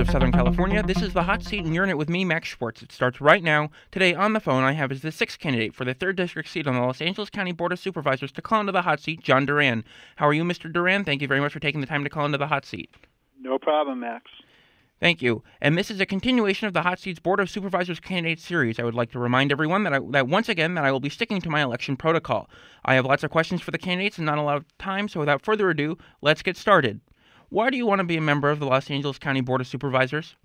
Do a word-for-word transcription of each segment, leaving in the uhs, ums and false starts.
of Southern California. This is the Hot Seat, and you're in it with me, Max Schwartz. It starts right now. Today on the phone, I have as the sixth candidate for the third District seat on the Los Angeles County Board of Supervisors to call into the Hot Seat, John Duran. How are you, Mister Duran? Thank you very much for taking the time to call into the Hot Seat. No problem, Max. Thank you. And this is a continuation of the Hot Seat's Board of Supervisors candidate series. I would like to remind everyone that, I, that once again that I will be sticking to my election protocol. I have lots of questions for the candidates and not a lot of time, so without further ado, let's get started. Why do you want to be a member of the Los Angeles County Board of Supervisors?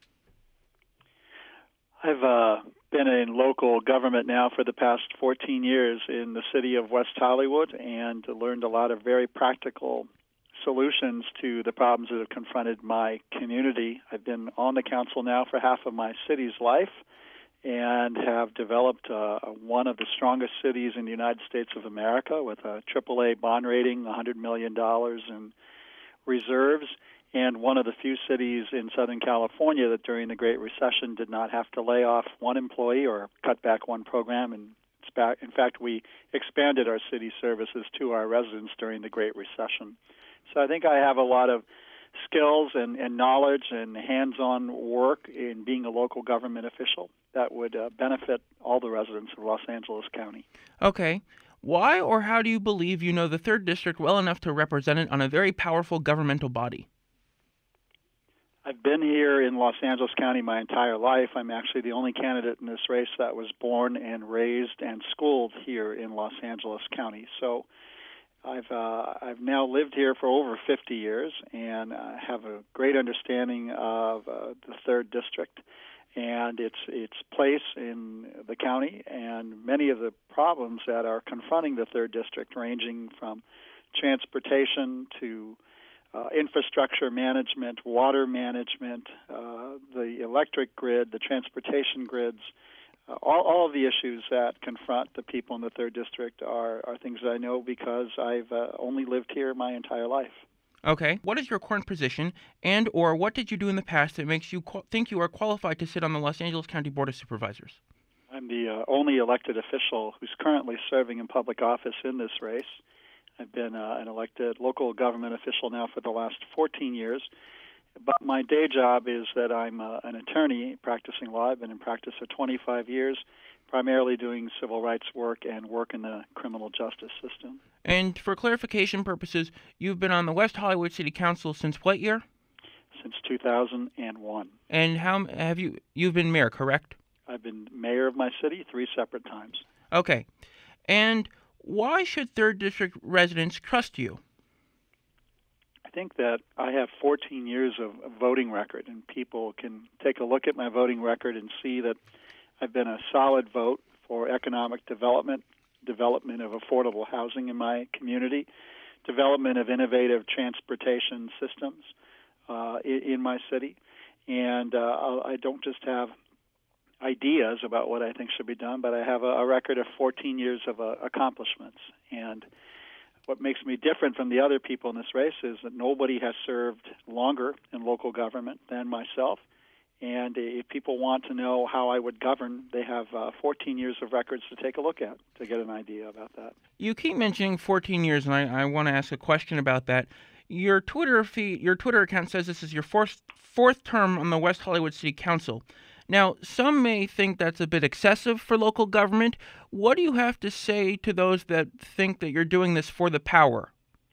I've uh, been in local government now for the past fourteen years in the city of West Hollywood and learned a lot of very practical solutions to the problems that have confronted my community. I've been on the council now for half of my city's life and have developed uh, one of the strongest cities in the United States of America with a triple A bond rating, one hundred million dollars in reserves, and one of the few cities in Southern California that during the Great Recession did not have to lay off one employee or cut back one program. And in fact, we expanded our city services to our residents during the Great Recession. So I think I have a lot of skills and, and knowledge and hands-on work in being a local government official that would uh, benefit all the residents of Los Angeles County. Okay. Why or how do you believe you know the third District well enough to represent it on a very powerful governmental body? I've been here in Los Angeles County my entire life. I'm actually the only candidate in this race that was born and raised and schooled here in Los Angeles County. So I've uh, I've now lived here for over fifty years and uh, have a great understanding of uh, the third District and its its place in the county and many of the problems that are confronting the third District, ranging from transportation to uh, infrastructure management, water management, uh, the electric grid, the transportation grids. Uh, all, all of the issues that confront the people in the third District are, are things that I know because I've uh, only lived here my entire life. Okay. What is your current position, and or what did you do in the past that makes you qu- think you are qualified to sit on the Los Angeles County Board of Supervisors? I'm the uh, only elected official who's currently serving in public office in this race. I've been uh, an elected local government official now for the last fourteen years. But my day job is that I'm uh, an attorney practicing law. I've been in practice for twenty-five years, primarily doing civil rights work and work in the criminal justice system. And for clarification purposes, you've been on the West Hollywood City Council since what year? Since two thousand one. And how have you, you've been mayor, correct? I've been mayor of my city three separate times. Okay. And why should third District residents trust you? I think that I have fourteen years of voting record, and people can take a look at my voting record and see that I've been a solid vote for economic development, development of affordable housing in my community, development of innovative transportation systems uh, in, in my city. And uh, I don't just have ideas about what I think should be done, but I have a, a record of fourteen years of uh, accomplishments. And what makes me different from the other people in this race is that nobody has served longer in local government than myself. And if people want to know how I would govern, they have uh, fourteen years of records to take a look at to get an idea about that. You keep mentioning fourteen years, and I, I want to ask a question about that. Your Twitter feed, your Twitter account says this is your fourth, fourth term on the West Hollywood City Council. Now, some may think that's a bit excessive for local government. What do you have to say to those that think that you're doing this for the power?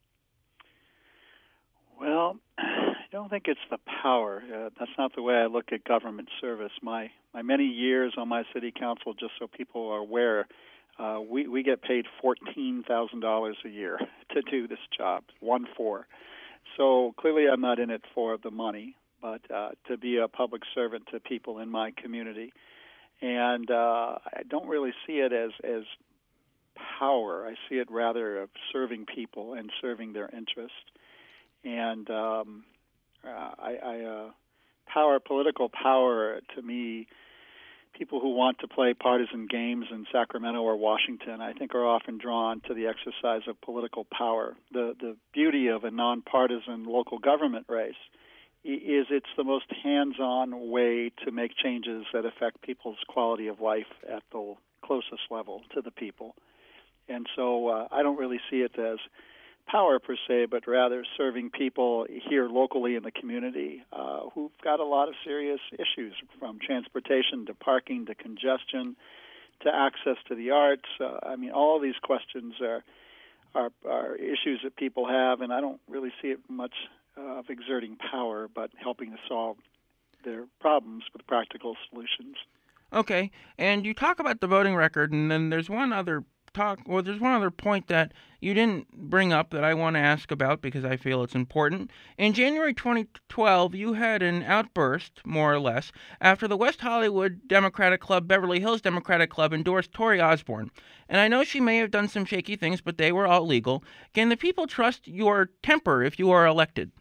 Well, I don't think it's the power. Uh, that's not the way I look at government service. My my many years on my city council, just so people are aware, uh, we, we get paid fourteen thousand dollars a year to do this job, one four. So clearly I'm not in it for the money, but uh, to be a public servant to people in my community. And uh, I don't really see it as, as power. I see it rather of serving people and serving their interest. And um, uh, I, I uh, power, political power, to me, people who want to play partisan games in Sacramento or Washington, I think are often drawn to the exercise of political power. The, the beauty of a nonpartisan local government race is it's the most hands-on way to make changes that affect people's quality of life at the closest level to the people. And so uh, I don't really see it as power per se, but rather serving people here locally in the community uh, who've got a lot of serious issues, from transportation to parking to congestion to access to the arts. Uh, I mean, all of these questions are, are are issues that people have, and I don't really see it much uh, of exerting power, but helping to solve their problems with practical solutions. Okay, and you talk about the voting record, and then there's one other talk. Well, there's one other point that you didn't bring up that I want to ask about because I feel it's important. In January twenty twelve, you had an outburst, more or less, after the West Hollywood Democratic Club, Beverly Hills Democratic Club endorsed Tori Osborne. And I know she may have done some shaky things, but they were all legal. Can the people trust your temper if you are elected?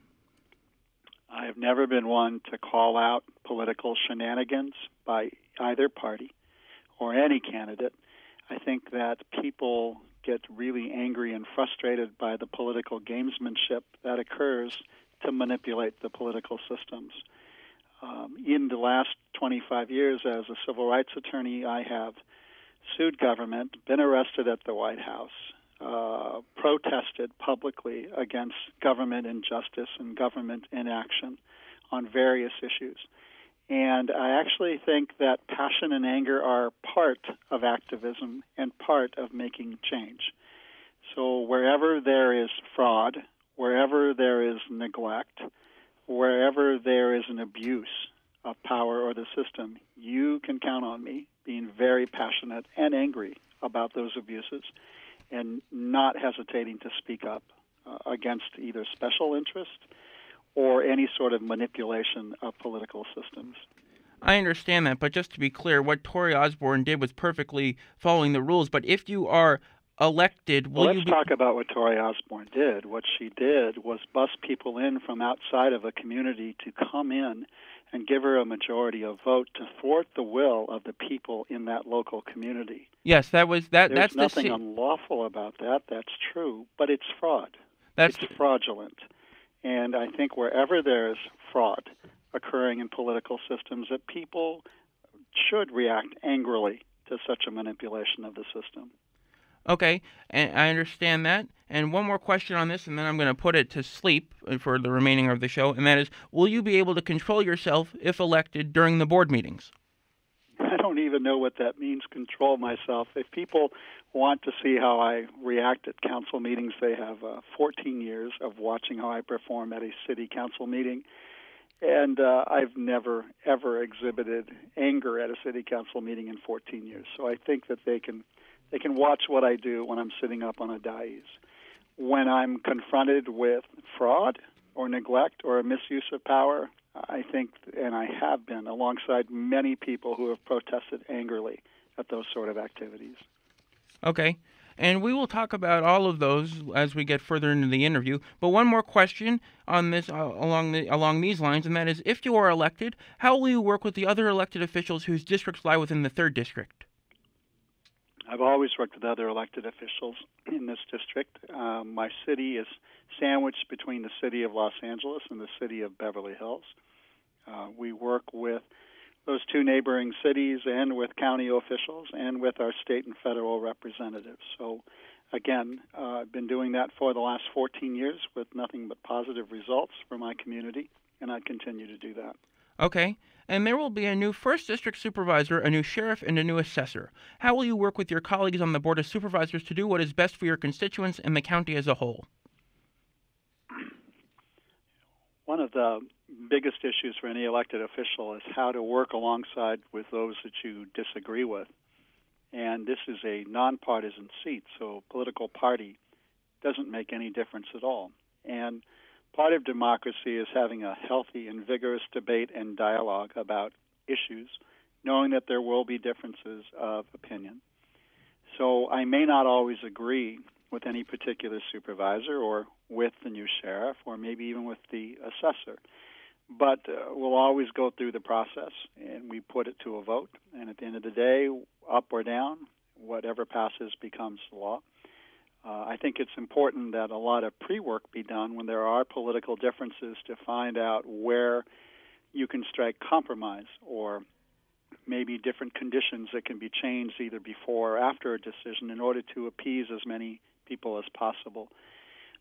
I have never been one to call out political shenanigans by either party or any candidate. I think that people get really angry and frustrated by the political gamesmanship that occurs to manipulate the political systems. Um, in the last twenty-five years as a civil rights attorney, I have sued government, been arrested at the White House, uh, protested publicly against government injustice and government inaction on various issues. And I actually think that passion and anger are part of activism and part of making change. So wherever there is fraud, wherever there is neglect, wherever there is an abuse of power or the system, you can count on me being very passionate and angry about those abuses and not hesitating to speak up uh, against either special interest or any sort of manipulation of political systems. I understand that, but just to be clear, what Tori Osborne did was perfectly following the rules. But if you are elected, will well, let's you be... talk about what Tori Osborne did. What she did was bus people in from outside of a community to come in and give her a majority of vote to thwart the will of the people in that local community. Yes, that was that. There's that's nothing the... unlawful about that. That's true, but it's fraud. That's it's the... fraudulent. And I think wherever there's fraud occurring in political systems, that people should react angrily to such a manipulation of the system. Okay, and I understand that. And one more question on this, and then I'm going to put it to sleep for the remaining of the show, and that is, will you be able to control yourself if elected during the board meetings? I don't even know what that means, control myself. If people want to see how I react at council meetings, they have uh, fourteen years of watching how I perform at a city council meeting. And uh, I've never, ever exhibited anger at a city council meeting in fourteen years. So I think that they can they can watch what I do when I'm sitting up on a dais. When I'm confronted with fraud or neglect or a misuse of power, I think, and I have been, alongside many people who have protested angrily at those sort of activities. Okay. And we will talk about all of those as we get further into the interview. But one more question on this, uh, along the along these lines, and that is, if you are elected, how will you work with the other elected officials whose districts lie within the third district? I've always worked with other elected officials in this district. Um, my city is sandwiched between the city of Los Angeles and the city of Beverly Hills. Uh, we work with those two neighboring cities and with county officials and with our state and federal representatives. So, again, uh, I've been doing that for the last fourteen years with nothing but positive results for my community, and I continue to do that. Okay. And there will be a new first district supervisor, a new sheriff, and a new assessor. How will you work with your colleagues on the Board of Supervisors to do what is best for your constituents and the county as a whole? One of the biggest issues for any elected official is how to work alongside with those that you disagree with. And this is a nonpartisan seat, so political party doesn't make any difference at all. And part of democracy is having a healthy and vigorous debate and dialogue about issues, knowing that there will be differences of opinion. So I may not always agree with any particular supervisor or with the new sheriff or maybe even with the assessor. But uh, we'll always go through the process, and we put it to a vote. And at the end of the day, up or down, whatever passes becomes law. Uh, I think it's important that a lot of pre-work be done when there are political differences to find out where you can strike compromise or maybe different conditions that can be changed either before or after a decision in order to appease as many people as possible.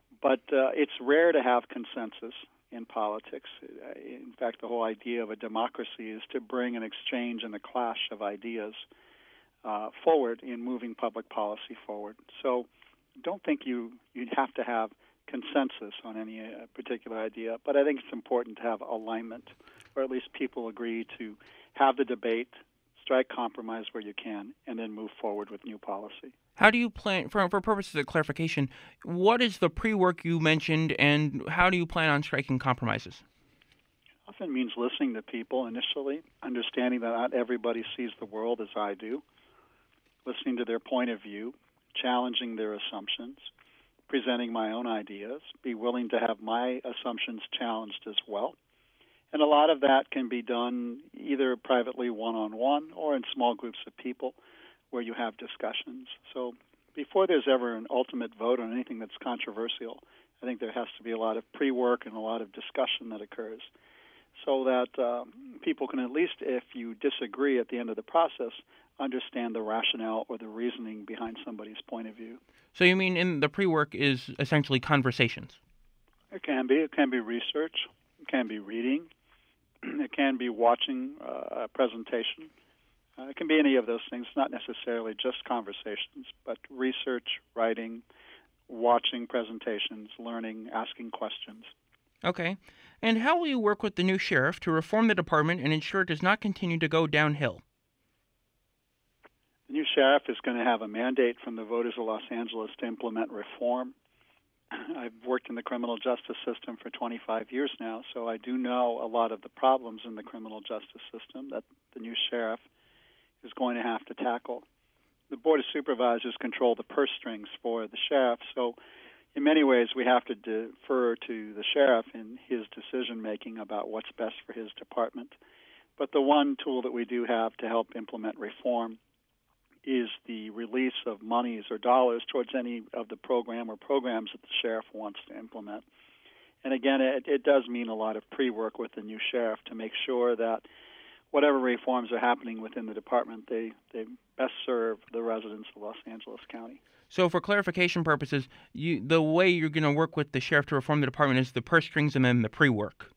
But uh, it's rare to have consensus in politics. In fact, the whole idea of a democracy is to bring an exchange and a clash of ideas uh, forward in moving public policy forward. So don't think you, you'd have to have consensus on any uh, particular idea, but I think it's important to have alignment, or at least people agree to have the debate, strike compromise where you can, and then move forward with new policy. How do you plan, for, for purposes of clarification, what is the pre-work you mentioned, and how do you plan on striking compromises? Often means listening to people initially, understanding that not everybody sees the world as I do, listening to their point of view, challenging their assumptions, presenting my own ideas, be willing to have my assumptions challenged as well. And a lot of that can be done either privately one-on-one or in small groups of people where you have discussions. So before there's ever an ultimate vote on anything that's controversial, I think there has to be a lot of pre-work and a lot of discussion that occurs so that um, people can at least, if you disagree at the end of the process, understand the rationale or the reasoning behind somebody's point of view. So you mean in the pre-work is essentially conversations? It can be. It can be research. It can be reading. It can be watching uh, a presentation. Uh, it can be any of those things, not necessarily just conversations, but research, writing, watching presentations, learning, asking questions. Okay. And how will you work with the new sheriff to reform the department and ensure it does not continue to go downhill? The new sheriff is going to have a mandate from the voters of Los Angeles to implement reform. I've worked in the criminal justice system for twenty-five years now, so I do know a lot of the problems in the criminal justice system that the new sheriff is going to have to tackle. The Board of Supervisors control the purse strings for the sheriff, so in many ways we have to defer to the sheriff in his decision-making about what's best for his department. But the one tool that we do have to help implement reform is the release of monies or dollars towards any of the program or programs that the sheriff wants to implement. And again, it, it does mean a lot of pre-work with the new sheriff to make sure that whatever reforms are happening within the department, they, they best serve the residents of Los Angeles County. So for clarification purposes, you, the way you're going to work with the sheriff to reform the department is the purse strings and then the pre-work.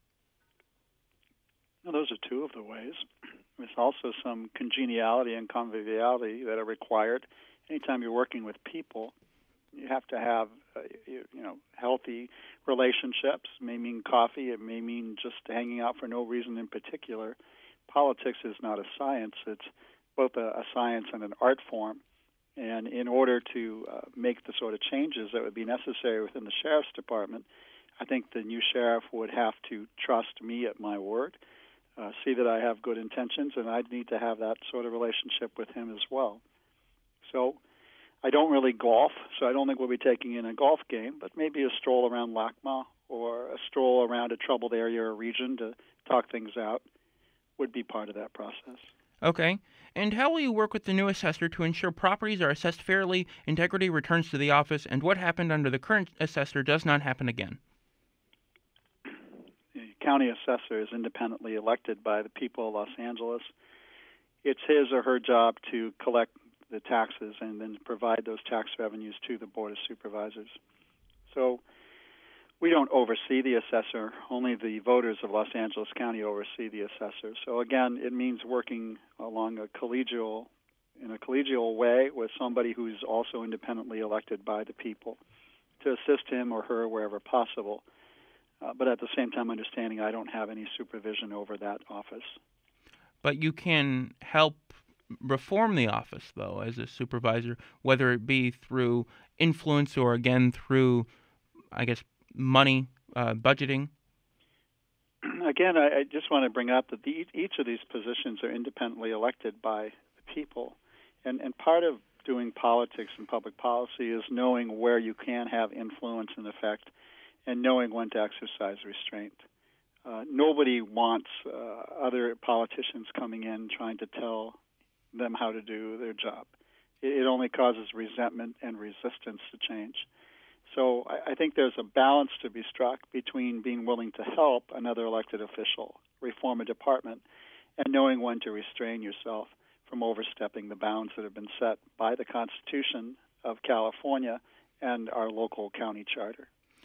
Now, those are two of the ways. There's also some congeniality and conviviality that are required. Anytime you're working with people, you have to have, uh, you, you know, healthy relationships. It may mean coffee. It may mean just hanging out for no reason in particular. Politics is not a science. It's both a, a science and an art form. And in order to uh, make the sort of changes that would be necessary within the sheriff's department, I think the new sheriff would have to trust me at my word, uh, see that I have good intentions, and I'd need to have that sort of relationship with him as well. So I don't really golf, so I don't think we'll be taking in a golf game, but maybe a stroll around LACMA or a stroll around a troubled area or region to talk things out would be part of that process. Okay. And how will you work with the new assessor to ensure properties are assessed fairly, integrity returns to the office, and what happened under the current assessor does not happen again? The county assessor is independently elected by the people of Los Angeles. It's his or her job to collect the taxes and then provide those tax revenues to the Board of Supervisors. So we don't oversee the assessor. Only the voters of Los Angeles County oversee the assessor. So again, it means working along a collegial, in a collegial way with somebody who's also independently elected by the people to assist him or her wherever possible. Uh, but at the same time, understanding I don't have any supervision over that office. But you can help reform the office, though, as a supervisor, whether it be through influence or, again, through, I guess, money, uh, budgeting? Again, I, I just want to bring up that the, each of these positions are independently elected by the people. And, and part of doing politics and public policy is knowing where you can have influence and effect and knowing when to exercise restraint. Uh, nobody wants uh, other politicians coming in trying to tell them how to do their job. It, it only causes resentment and resistance to change. So I, I think there's a balance to be struck between being willing to help another elected official reform a department and knowing when to restrain yourself from overstepping the bounds that have been set by the Constitution of California and our local county charter.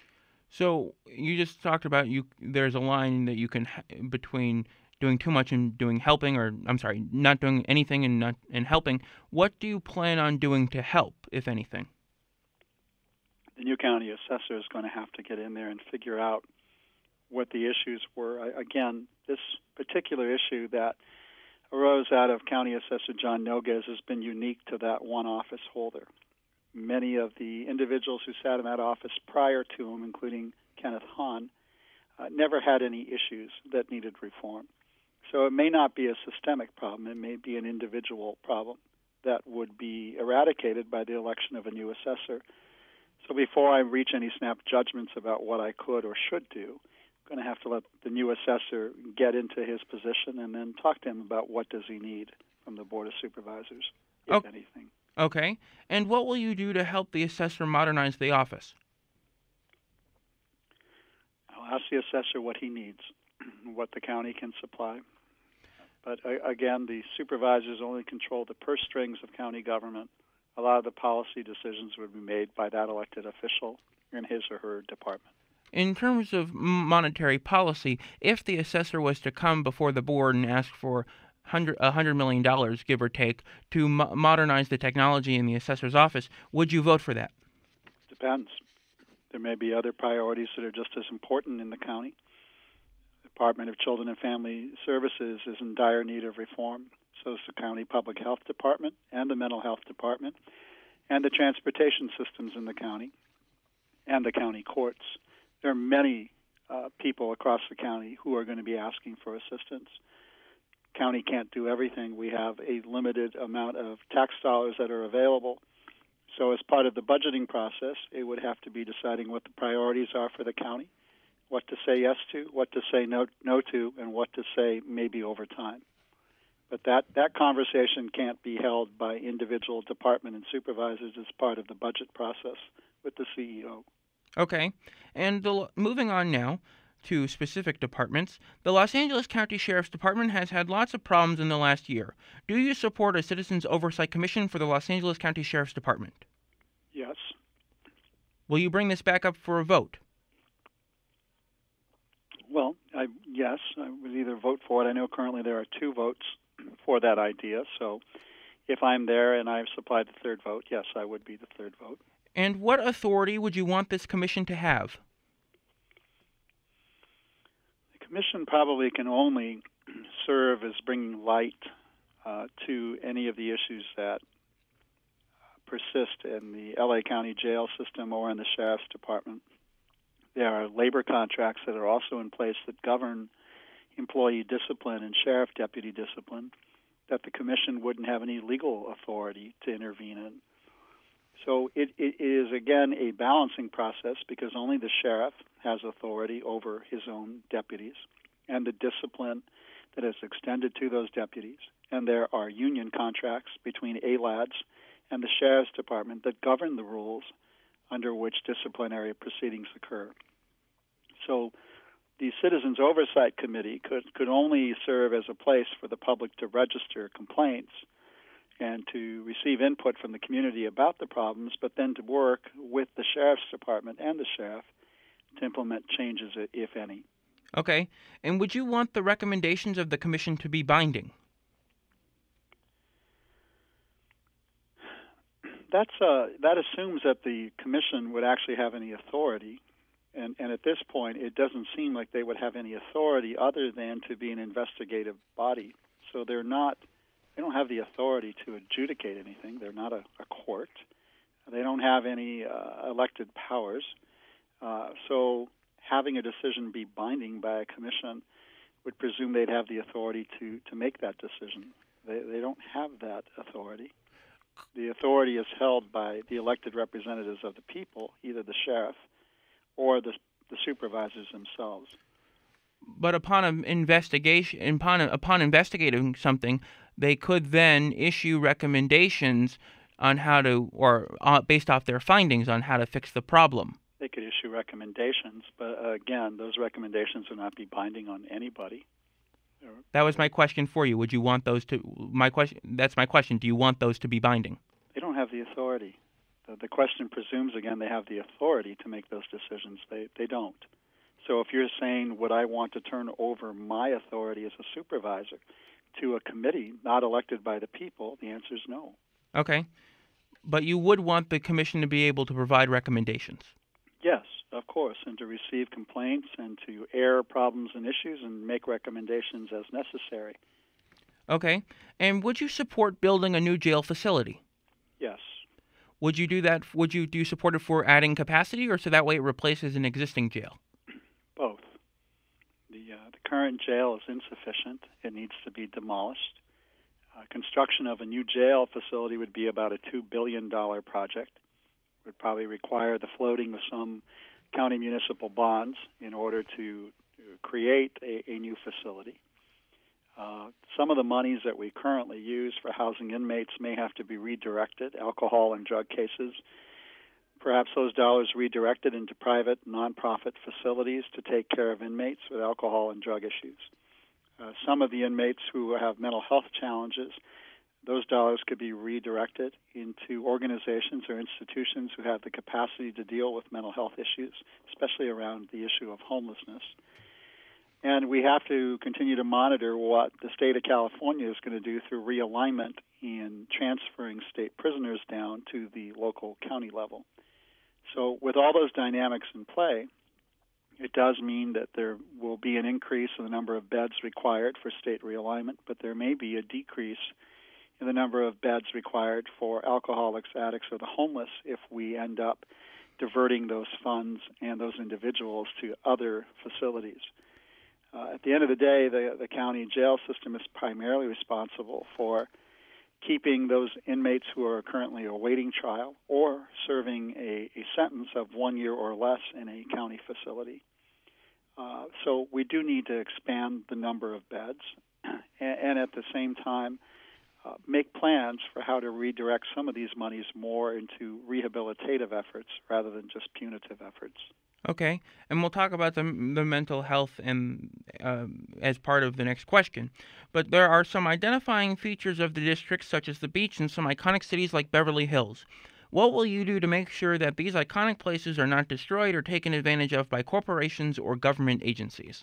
So you just talked about you. There's a line that you can h- between doing too much and doing helping, or I'm sorry, not doing anything and not and helping. What do you plan on doing to help, if anything? The new county assessor is going to have to get in there and figure out what the issues were. I, again, this particular issue that arose out of County Assessor John Noguez has been unique to that one office holder. Many of the individuals who sat in that office prior to him, including Kenneth Hahn, uh, never had any issues that needed reform. So it may not be a systemic problem. It may be an individual problem that would be eradicated by the election of a new assessor. So before I reach any snap judgments about what I could or should do, I'm going to have to let the new assessor get into his position and then talk to him about what does he need from the Board of Supervisors, if Oh, anything. okay. And what will you do to help the assessor modernize the office? I'll ask the assessor what he needs, what the county can supply. But uh, again, the supervisors only control the purse strings of county government. A lot of the policy decisions would be made by that elected official in his or her department. In terms of monetary policy, if the assessor was to come before the board and ask for hundred a hundred million dollars, give or take, to mo- modernize the technology in the assessor's office, would you vote for that? Depends. There may be other priorities that are just as important in the county. The Department of Children and Family Services is in dire need of reform. So is the County Public Health Department and the Mental Health Department and the transportation systems in the county and the county courts. There are many uh, people across the county who are going to be asking for assistance. County can't do everything. We have a limited amount of tax dollars that are available. So as part of the budgeting process, it would have to be deciding what the priorities are for the county, what to say yes to, what to say no, no to, and what to say maybe over time. But that, that conversation can't be held by individual department and supervisors as part of the budget process with the C E O. Okay. And the, moving on now to specific departments, the Los Angeles County Sheriff's Department has had lots of problems in the last year. Do you support a Citizens Oversight Commission for the Los Angeles County Sheriff's Department? Yes. Will you bring this back up for a vote? Well, I, yes, I would either vote for it. I know currently there are two votes for that idea. So if I'm there and I've supplied the third vote, yes, I would be the third vote. And what authority would you want this commission to have? The commission probably can only serve as bringing light uh, to any of the issues that persist in the L A County jail system or in the Sheriff's Department. There are labor contracts that are also in place that govern employee discipline and sheriff deputy discipline that the commission wouldn't have any legal authority to intervene in. So it, it is, again, a balancing process because only the sheriff has authority over his own deputies and the discipline that is extended to those deputies. And there are union contracts between A L A Ds and the Sheriff's Department that govern the rules under which disciplinary proceedings occur. So the Citizens Oversight Committee could, could only serve as a place for the public to register complaints and to receive input from the community about the problems, but then to work with the Sheriff's Department and the sheriff to implement changes, if any. Okay. And would you want the recommendations of the commission to be binding? That's uh, that assumes that the commission would actually have any authority, and, and at this point, it doesn't seem like they would have any authority other than to be an investigative body. So they're not, they don't have the authority to adjudicate anything. They're not a, a court. They don't have any uh, elected powers. Uh, so having a decision be binding by a commission would presume they'd have the authority to, to make that decision. They, they don't have that authority. The authority is held by the elected representatives of the people, either the sheriff or the, the supervisors themselves. But upon an investigation, upon upon investigating something, they could then issue recommendations on how to, or uh, based off their findings, on how to fix the problem. They could issue recommendations, but uh, again, those recommendations would not be binding on anybody. That was my question for you. Would you want those to? My question. That's my question. Do you want those to be binding? They don't have the authority. The, the question presumes, again, they have the authority to make those decisions. They, they don't. So if you're saying, would I want to turn over my authority as a supervisor to a committee not elected by the people, the answer is no. Okay. But you would want the commission to be able to provide recommendations. Yes, of course, and to receive complaints and to air problems and issues and make recommendations as necessary. Okay. And would you support building a new jail facility? Yes. Would you do that? Would you do you support it for adding capacity, or so that way it replaces an existing jail? Both. The, uh, the current jail is insufficient. It needs to be demolished. Uh, construction of a new jail facility would be about a two billion dollars project. It would probably require the floating of some county municipal bonds in order to, to create a, a new facility. Uh, some of the monies that we currently use for housing inmates may have to be redirected, alcohol and drug cases. Perhaps those dollars redirected into private, nonprofit facilities to take care of inmates with alcohol and drug issues. Uh, some of the inmates who have mental health challenges, those dollars could be redirected into organizations or institutions who have the capacity to deal with mental health issues, especially around the issue of homelessness. And we have to continue to monitor what the state of California is going to do through realignment in transferring state prisoners down to the local county level. So with all those dynamics in play, it does mean that there will be an increase in the number of beds required for state realignment, but there may be a decrease in the number of beds required for alcoholics, addicts, or the homeless if we end up diverting those funds and those individuals to other facilities. Uh, at the end of the day, the, the county jail system is primarily responsible for keeping those inmates who are currently awaiting trial or serving a, a sentence of one year or less in a county facility. Uh, so we do need to expand the number of beds and, and at the same time uh, make plans for how to redirect some of these monies more into rehabilitative efforts rather than just punitive efforts. Okay, and we'll talk about the the mental health and uh, as part of the next question. But there are some identifying features of the district, such as the beach and some iconic cities like Beverly Hills. What will you do to make sure that these iconic places are not destroyed or taken advantage of by corporations or government agencies?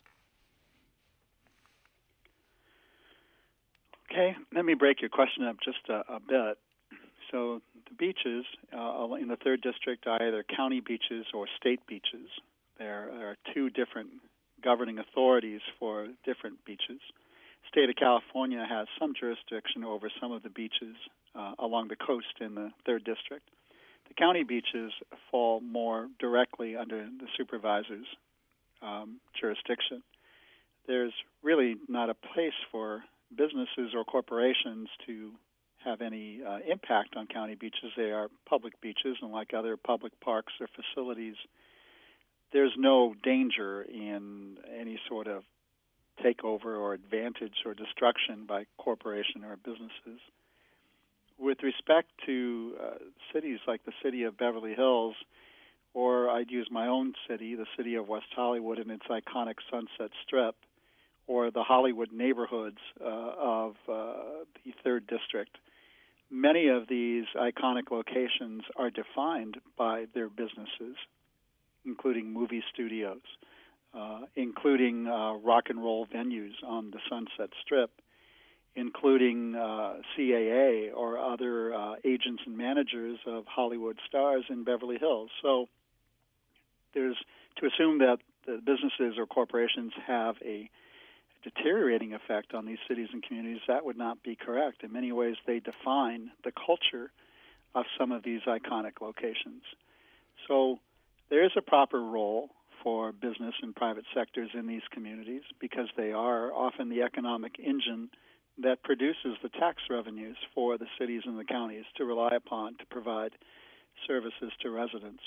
Okay, let me break your question up just a, a bit. So the beaches uh, in the third district are either county beaches or state beaches. There are two different governing authorities for different beaches. The state of California has some jurisdiction over some of the beaches uh, along the coast in the third district. The county beaches fall more directly under the supervisor's um, jurisdiction. There's really not a place for businesses or corporations to have any uh, impact on county beaches. They are public beaches, and like other public parks or facilities, there's no danger in any sort of takeover or advantage or destruction by corporation or businesses. With respect to uh, cities like the city of Beverly Hills, or I'd use my own city, the city of West Hollywood and its iconic Sunset Strip, or the Hollywood neighborhoods uh, of uh, the third district, many of these iconic locations are defined by their businesses, including movie studios, uh, including uh, rock and roll venues on the Sunset Strip, including uh, C A A or other uh, agents and managers of Hollywood stars in Beverly Hills. So there's to assume that the businesses or corporations have a deteriorating effect on these cities and communities, that would not be correct. In many ways, they define the culture of some of these iconic locations. So there is a proper role for business and private sectors in these communities because they are often the economic engine that produces the tax revenues for the cities and the counties to rely upon to provide services to residents.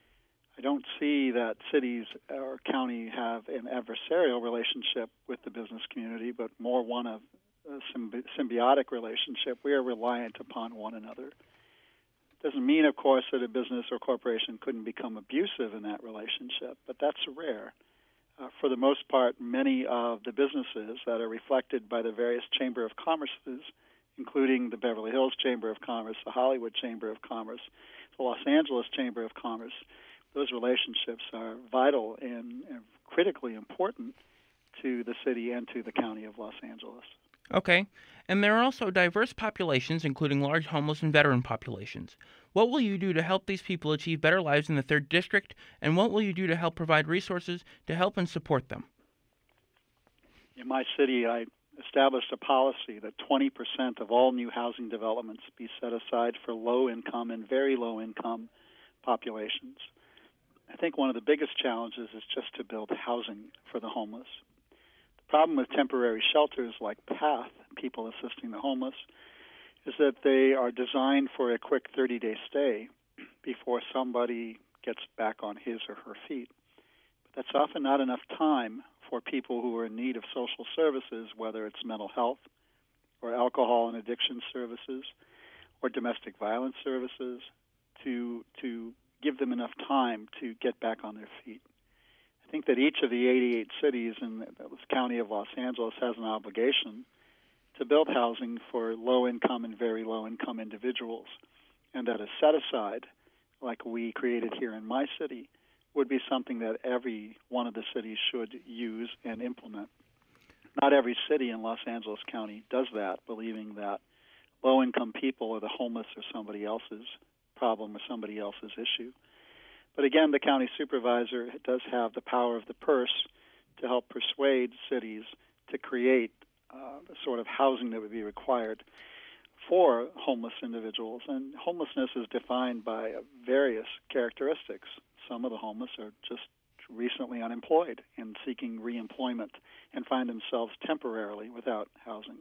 I don't see that cities or county have an adversarial relationship with the business community, but more one of a symbi- symbiotic relationship. We are reliant upon one another. Doesn't mean, of course, that a business or corporation couldn't become abusive in that relationship, but that's rare. Uh, for the most part, many of the businesses that are reflected by the various Chamber of Commerces, including the Beverly Hills Chamber of Commerce, the Hollywood Chamber of Commerce, the Los Angeles Chamber of Commerce, those relationships are vital and, and critically important to the city and to the county of Los Angeles. Okay. And there are also diverse populations, including large homeless and veteran populations. What will you do to help these people achieve better lives in the third District, and what will you do to help provide resources to help and support them? In my city, I established a policy that twenty percent of all new housing developments be set aside for low-income and very low-income populations. I think one of the biggest challenges is just to build housing for the homeless. The problem with temporary shelters like PATH, People Assisting the Homeless, is that they are designed for a quick thirty-day stay before somebody gets back on his or her feet. But that's often not enough time for people who are in need of social services, whether it's mental health or alcohol and addiction services or domestic violence services, to to give them enough time to get back on their feet. I think that each of the eighty-eight cities in the county of Los Angeles has an obligation to build housing for low-income and very low-income individuals, and that a set-aside, like we created here in my city, would be something that every one of the cities should use and implement. Not every city in Los Angeles County does that, believing that low-income people or the homeless are somebody else's problem or somebody else's issue. But again, the county supervisor does have the power of the purse to help persuade cities to create uh, the sort of housing that would be required for homeless individuals. And homelessness is defined by various characteristics. Some of the homeless are just recently unemployed and seeking reemployment and find themselves temporarily without housing.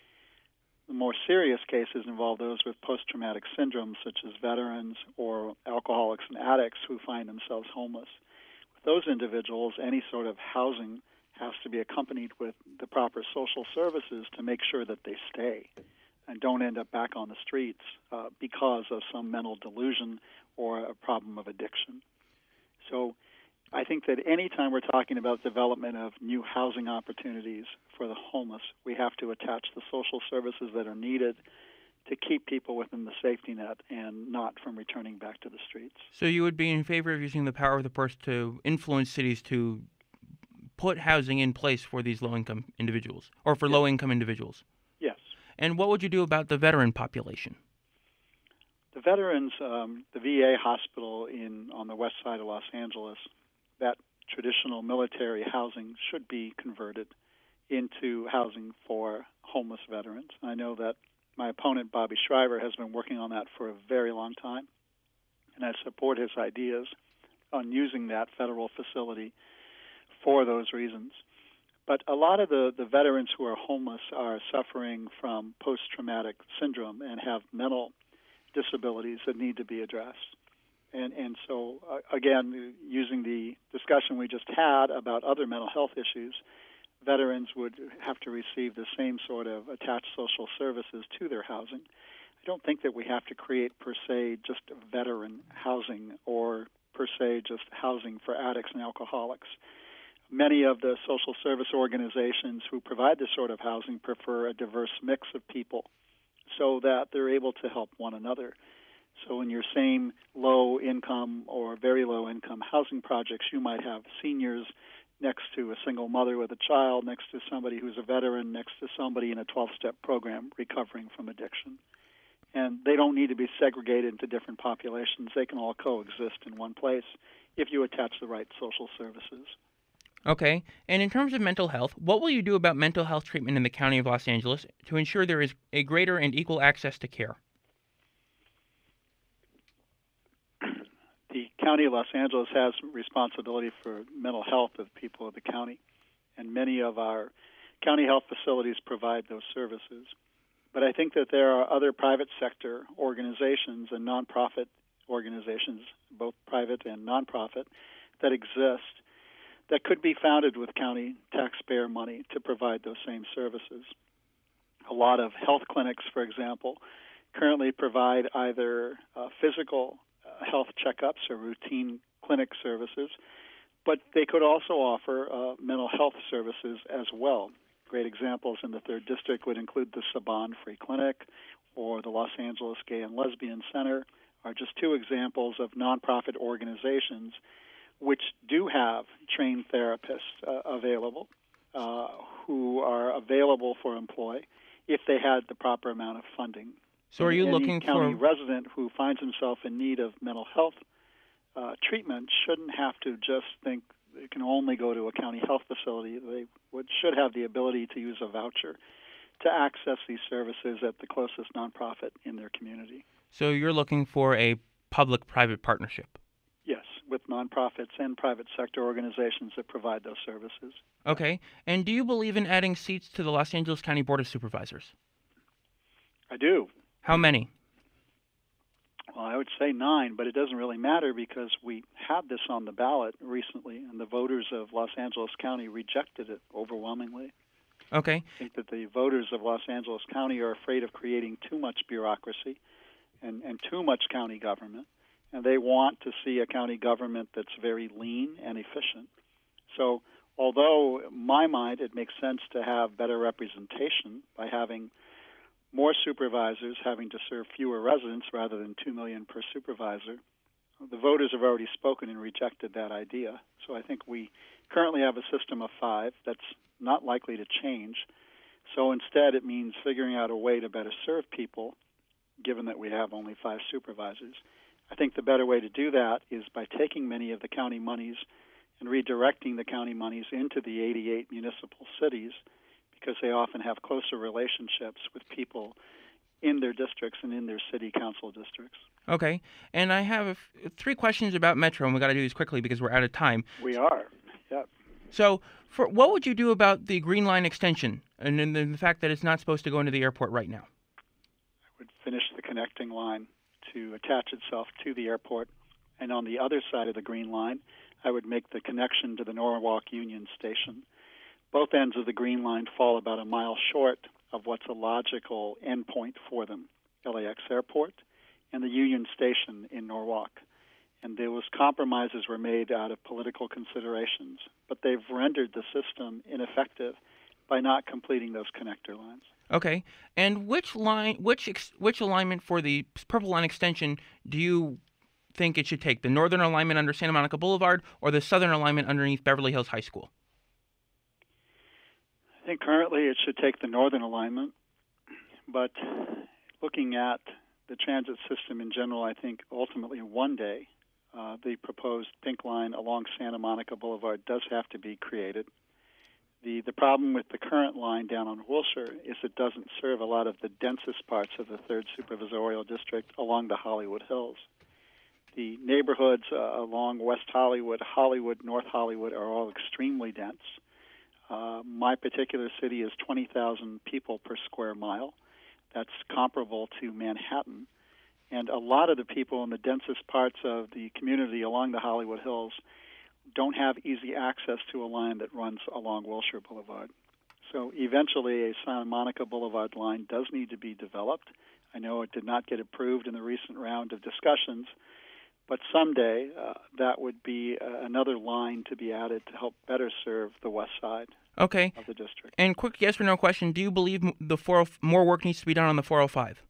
The more serious cases involve those with post-traumatic syndromes, such as veterans or alcoholics and addicts who find themselves homeless. With those individuals, any sort of housing has to be accompanied with the proper social services to make sure that they stay and don't end up back on the streets uh, because of some mental delusion or a problem of addiction. So I think that any time we're talking about development of new housing opportunities for the homeless, we have to attach the social services that are needed to keep people within the safety net and not from returning back to the streets. So you would be in favor of using the power of the purse to influence cities to put housing in place for these low-income individuals, or for Yes. low-income individuals? Yes. And what would you do about the veteran population? The veterans, um, the V A hospital in on the west side of Los Angeles, that traditional military housing should be converted into housing for homeless veterans. I know that my opponent, Bobby Shriver, has been working on that for a very long time, and I support his ideas on using that federal facility for those reasons. But a lot of the, the veterans who are homeless are suffering from post-traumatic syndrome and have mental disabilities that need to be addressed. And and so, uh, again, using the discussion we just had about other mental health issues, veterans would have to receive the same sort of attached social services to their housing. I don't think that we have to create, per se, just veteran housing or, per se, just housing for addicts and alcoholics. Many of the social service organizations who provide this sort of housing prefer a diverse mix of people so that they're able to help one another. So in your same low-income or very low-income housing projects, you might have seniors next to a single mother with a child, next to somebody who's a veteran, next to somebody in a twelve-step program recovering from addiction. And they don't need to be segregated into different populations. They can all coexist in one place if you attach the right social services. Okay. And in terms of mental health, what will you do about mental health treatment in the County of Los Angeles to ensure there is a greater and equal access to care? The County of Los Angeles has responsibility for mental health of people of the county, and many of our county health facilities provide those services. But I think that there are other private sector organizations and nonprofit organizations, both private and nonprofit, that exist that could be founded with county taxpayer money to provide those same services. A lot of health clinics, for example, currently provide either uh, physical uh, health checkups or routine clinic services, but they could also offer uh, mental health services as well. Great examples in the third District would include the Saban Free Clinic or the Los Angeles Gay and Lesbian Center are just two examples of nonprofit organizations which do have trained therapists uh, available uh, who are available for employ if they had the proper amount of funding. So are you Any looking county for... resident who finds himself in need of mental health uh, treatment shouldn't have to just think they can only go to a county health facility. They would, should have the ability to use a voucher to access these services at the closest nonprofit in their community. So you're looking for a public-private partnership? Yes, with nonprofits and private sector organizations that provide those services. Okay. And do you believe in adding seats to the Los Angeles County Board of Supervisors? I do. How many? Well, I would say nine, but it doesn't really matter because we had this on the ballot recently, and the voters of Los Angeles County rejected it overwhelmingly. Okay. I think that the voters of Los Angeles County are afraid of creating too much bureaucracy and, and too much county government, and they want to see a county government that's very lean and efficient. So although, in my mind, it makes sense to have better representation by having more supervisors having to serve fewer residents rather than two million per supervisor, the voters have already spoken and rejected that idea. So I think we currently have a system of five that's not likely to change. So instead, it means figuring out a way to better serve people, given that we have only five supervisors. I think the better way to do that is by taking many of the county monies and redirecting the county monies into the eighty-eight municipal cities, because they often have closer relationships with people in their districts and in their city council districts. Okay. And I have three questions about Metro, and we got to do these quickly because we're out of time. We are, yep. So for what would you do about the Green Line extension and then the fact that it's not supposed to go into the airport right now? I would finish the connecting line to attach itself to the airport, and on the other side of the Green Line, I would make the connection to the Norwalk Union Station. Both ends of the Green Line fall about a mile short of what's a logical endpoint for them, L A X Airport and the Union Station in Norwalk. And those compromises were made out of political considerations, but they've rendered the system ineffective by not completing those connector lines. Okay. And which line, which ex, which alignment for the Purple Line extension do you think it should take? The northern alignment under Santa Monica Boulevard or the southern alignment underneath Beverly Hills High School? I think currently it should take the northern alignment, but looking at the transit system in general, I think ultimately one day uh, the proposed pink line along Santa Monica Boulevard does have to be created. The the problem with the current line down on Wilshire is it doesn't serve a lot of the densest parts of the third Supervisorial District along the Hollywood Hills. The neighborhoods uh, along West Hollywood, Hollywood, North Hollywood are all extremely dense. Uh, my particular city is twenty thousand people per square mile. That's comparable to Manhattan. And a lot of the people in the densest parts of the community along the Hollywood Hills don't have easy access to a line that runs along Wilshire Boulevard. So eventually a Santa Monica Boulevard line does need to be developed. I know it did not get approved in the recent round of discussions, but someday uh, that would be uh, another line to be added to help better serve the west side okay. of the district. And quick yes or no question, do you believe the four, more work needs to be done on the four oh five?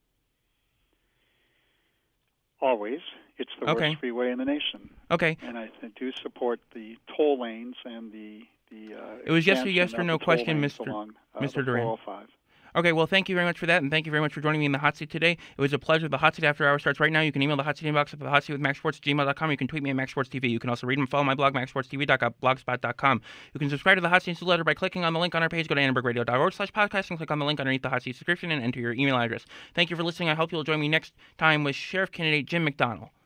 Always. It's the okay. worst freeway in the nation. Okay. And I do support the toll lanes and the... the uh, it was just a yes or no question, Mister Along, uh, Mister Duran. four oh five. Okay, well, thank you very much for that, and thank you very much for joining me in the Hot Seat today. It was a pleasure. The Hot Seat After Hours starts right now. You can email the Hot Seat inbox at the hot seat with max sports at gmail dot com. You can tweet me at max sports t v. You can also read and follow my blog, max sports t v dot blogspot dot com. You can subscribe to the Hot Seat newsletter by clicking on the link on our page. Go to annenberg radio dot org slash podcast and click on the link underneath the Hot Seat subscription and enter your email address. Thank you for listening. I hope you'll join me next time with Sheriff Candidate Jim McDonnell.